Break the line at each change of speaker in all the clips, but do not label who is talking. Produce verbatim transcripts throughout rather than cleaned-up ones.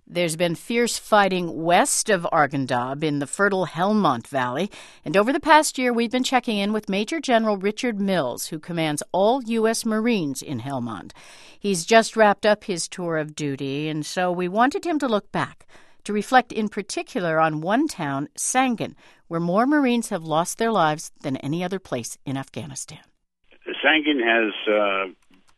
There's been fierce fighting west of Arghandab in the fertile Helmand Valley, and over the past year we've been checking in with Major General Richard Mills, who commands all U S Marines in Helmand. He's just wrapped up his tour of duty, and so we wanted him to look back, to reflect in particular on one town, Sangin, where more Marines have lost their lives than any other place in Afghanistan.
Sangin has... Uh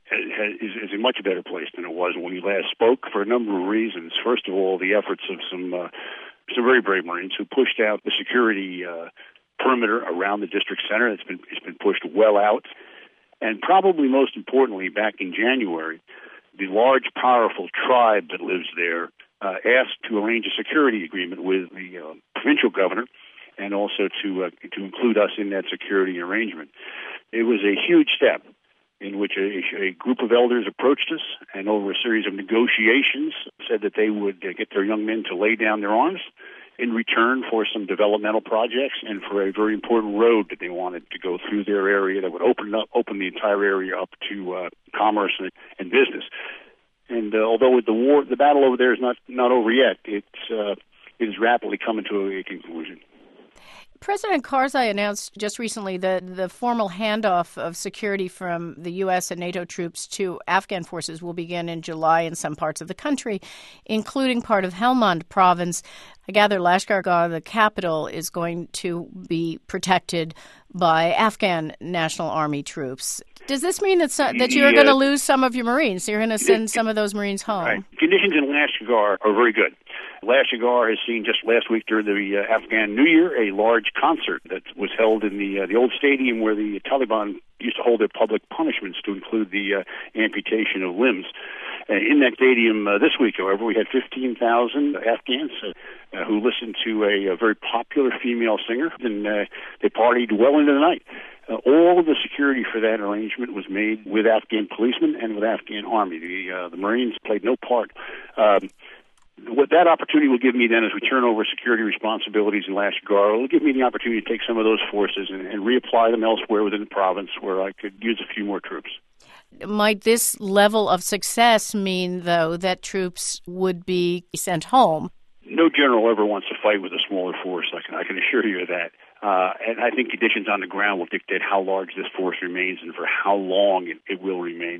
Is, is a much better place than it was when we last spoke for a number of reasons. First of all, the efforts of some uh, some very brave Marines who pushed out the security uh, perimeter around the district center. It's been it's been pushed well out, and probably most importantly, back in January, the large, powerful tribe that lives there uh, asked to arrange a security agreement with the uh, provincial governor, and also to uh, to include us in that security arrangement. It was a huge step, in which a, a group of elders approached us and over a series of negotiations said that they would uh, get their young men to lay down their arms in return for some developmental projects and for a very important road that they wanted to go through their area that would open up, open the entire area up to uh, commerce and, and business. And uh, although the war, the battle over there is not, not over yet, it's, uh, it is rapidly coming to a conclusion.
President Karzai announced just recently that the formal handoff of security from the U S and NATO troops to Afghan forces will begin in July in some parts of the country, including part of Helmand province. I gather Lashkar Gah, the capital, is going to be protected by Afghan National Army troops. Does this mean that so, that you're yeah. going to lose some of your Marines? You're going to send some of those Marines home?
Right. Conditions in Lashkar Gah are very good. Lashkar Gah has seen just last week during the uh, Afghan New Year a large concert that was held in the uh, the old stadium where the Taliban used to hold their public punishments, to include the uh, amputation of limbs. Uh, in that stadium uh, this week, however, we had fifteen thousand Afghans uh, uh, who listened to a, a very popular female singer, and uh, they partied well into the night. Uh, all of the security for that arrangement was made with Afghan policemen and with Afghan army. The, uh, the Marines played no part. Um, What that opportunity will give me then as we turn over security responsibilities in Lashkar Gah, it will give me the opportunity to take some of those forces and, and reapply them elsewhere within the province where I could use a few more troops.
Might this level of success mean, though, that troops would be sent home?
No general ever wants to fight with a smaller force, I can, I can assure you of that. Uh, and I think conditions on the ground will dictate how large this force remains and for how long it, it will remain.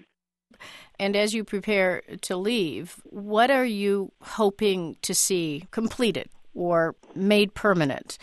And as you prepare to leave, what are you hoping to see completed or made permanent?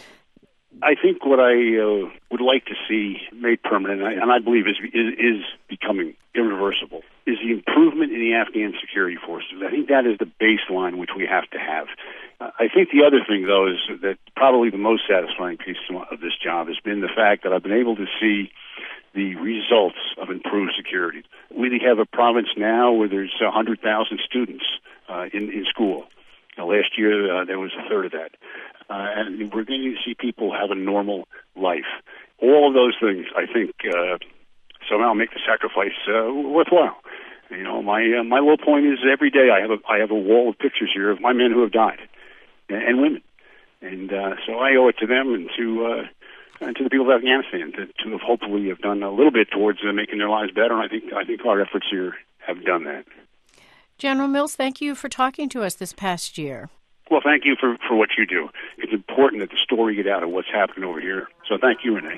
I think what I uh, would like to see made permanent, and I, and I believe is, is is becoming irreversible, is the improvement in the Afghan security forces. I think that is the baseline which we have to have. Uh, I think the other thing, though, is that probably the most satisfying piece of this job has been the fact that I've been able to see the results of improved security. We have a province now where there's one hundred thousand students uh, in, in school. Now, last year, uh, there was a third of that. Uh, and we're going to see people have a normal life. All of those things, I think, uh, somehow make the sacrifice uh, worthwhile. You know, my uh, my low point is every day I have a I have a wall of pictures here of my men who have died, and, and women. And uh, so I owe it to them and to... Uh, and to the people of Afghanistan to, to have hopefully have done a little bit towards uh, making their lives better. And I think I think our efforts here have done that.
General Mills, thank you for talking to us this past year.
Well, thank you for, for what you do. It's important that the story get out of what's happening over here. So thank you, Renee.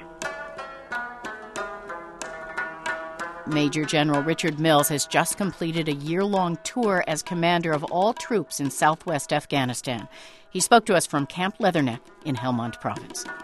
Major General Richard Mills has just completed a year-long tour as commander of all troops in southwest Afghanistan. He spoke to us from Camp Leatherneck in Helmand Province.